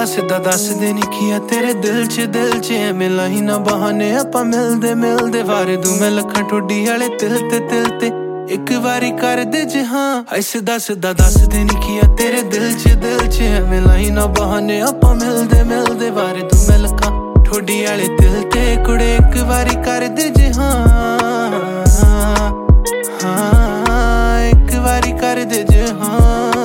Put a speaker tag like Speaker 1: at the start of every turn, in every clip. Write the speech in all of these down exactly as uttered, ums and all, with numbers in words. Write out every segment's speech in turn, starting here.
Speaker 1: सीधा दस दे नी किया तेरे दिल च दिल च एवें लाई ना बहाने आपां मिलदे मिलदे वारे दूं मैं लखां ठोडी आले तिल ते तिल ते एक बारी कर दे जे हाँ हाय सीधा सीधा दस दे नी किया तेरे दिल च दिल च एवें लाई ना बहाने आपां मिलदे मिलदे वारे दूं मैं लखां ठोडी आले तिल ते कुड़े एक बारी कर दे जे हाँ हाँ एक बारी कर दे जे हाँ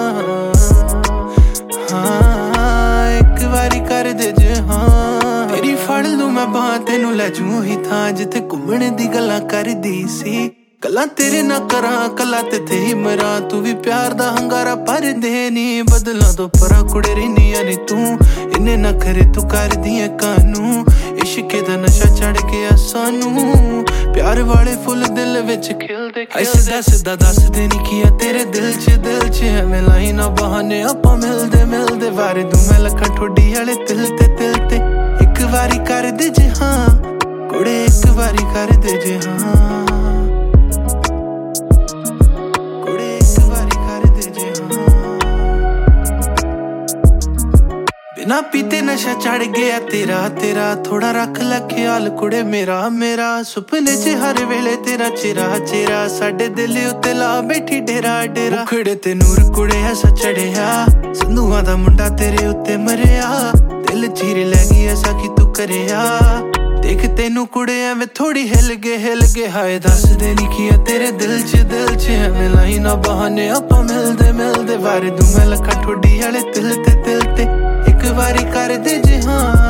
Speaker 1: तेरी फड़ लूं मैं बांह तेनू लै जूं ही थां जिथे घुम्मण दी गल्लां करदी सी गल्लां तेरे ना करां कल्ला तिथे ही मरां तू भी प्यार दा हंगारा भर दे नी बदलां तो परा कुड़े रैह्नियां नी तू इन्ने नखरे तू करदी ऐ कानू इश्के दा नशा चढ़ गया सानू प्यार वाले फुल दिल विच खिलदे सीधा सीधा दस दे नी किया तेरे दिल च दिल च एवें लाई ना बहाने आपां मिलदे मिलदे वारे दूं मैं लखां ठोडी आले तिल ते तिल ते एक बारी कर दे जे हाँ कुड़े एक बारी कर दे जे हाँ कुड़े एक बारी कर दे जे हाँ बिना पीते नशा चढ़ गया तेरा तेरा थोड़ा रख लै ख्याल कुड़े मेरा मेरा सुपने च हर वेले तेरा चेहरा चेहरा साडे दिल उत्ते ला बैठी डेरा डेरा खड़े ते नूर कुड़े ऐसा चढ़िया संधुआं दा मुंडा तेरे उत्ते मरिया दिल चीर लै गई ऐसा कि तू करिया देख तेनू कुड़े एवें थोड़ी हिल गए हिल गए हाय दस दे नी किया तेरे दिल च दिल च एवें लाई ना बहाने आपां मिलदे मिलदे वारे दूं मैं लखां ठोडी आले तिल ते तिल ते एक बारी कर दे जे हाँ